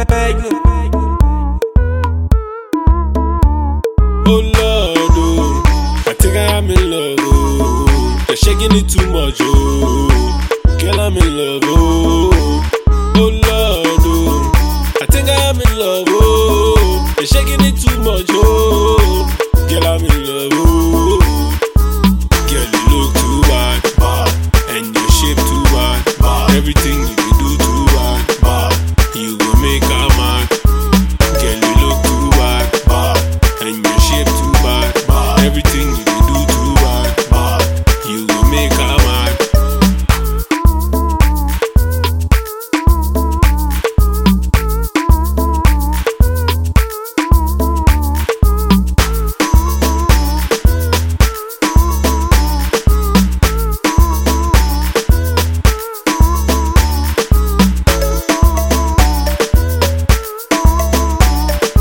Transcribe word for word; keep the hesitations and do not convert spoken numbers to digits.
Oh Lord, oh, I think I am in love, oh. You're shaking it too much, oh. Girl, I'm in love,